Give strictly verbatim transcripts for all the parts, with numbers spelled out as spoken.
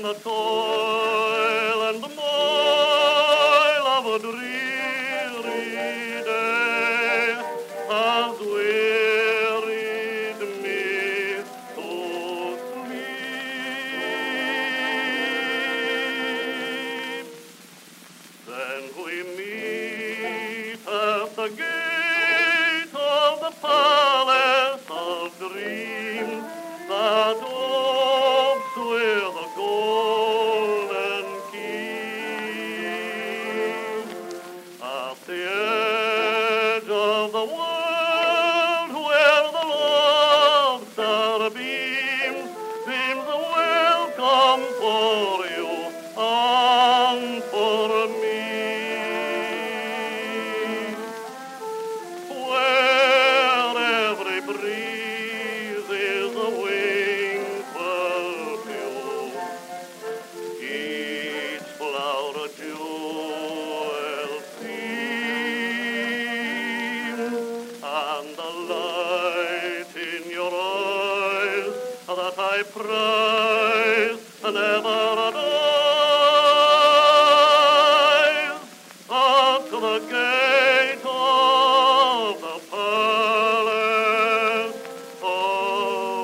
the toil and the moil of a dreary day has wearied me to sleep. Then we meet at the gate of the palace of dreams that opes with a golden key. At the edge of the world where the love star beams, beams a welcome for you and for me. Where every breeze is a wing perfume, each flower a jewel seems, and the light in your eyes that I prize never dies. At the gate of the palace of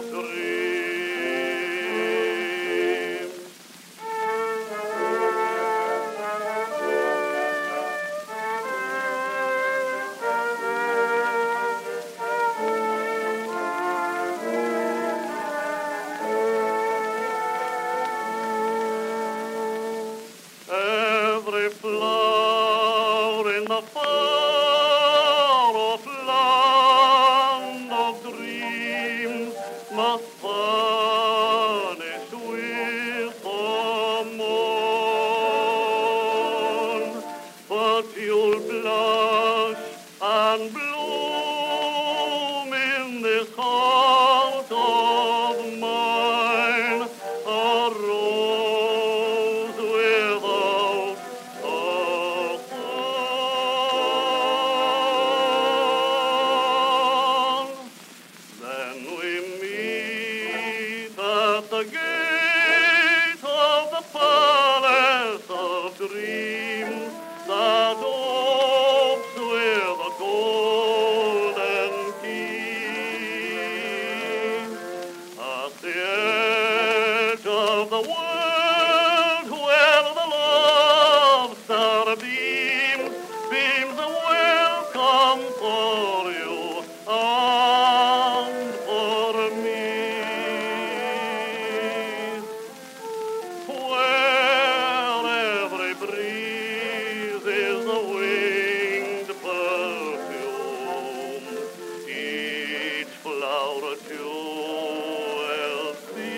dreams. Every flower in the far-off land of dreams must vanish with the morn, but you'll blush and bloom in this heart of mine, a rose without a thorn. Then we meet at the gate of the palace of dreams that opes with a golden key. At the edge of the world where the love star beams, beams a welcome for you and for me. Where every breeze is a winged perfume, each flower a jewel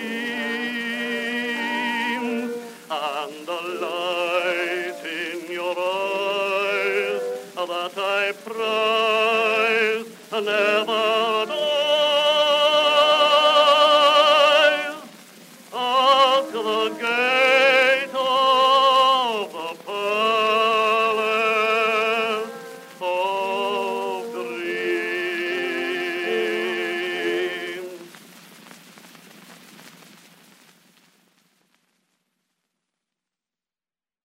seems, and the light in your eyes that I prize never dies. At the gate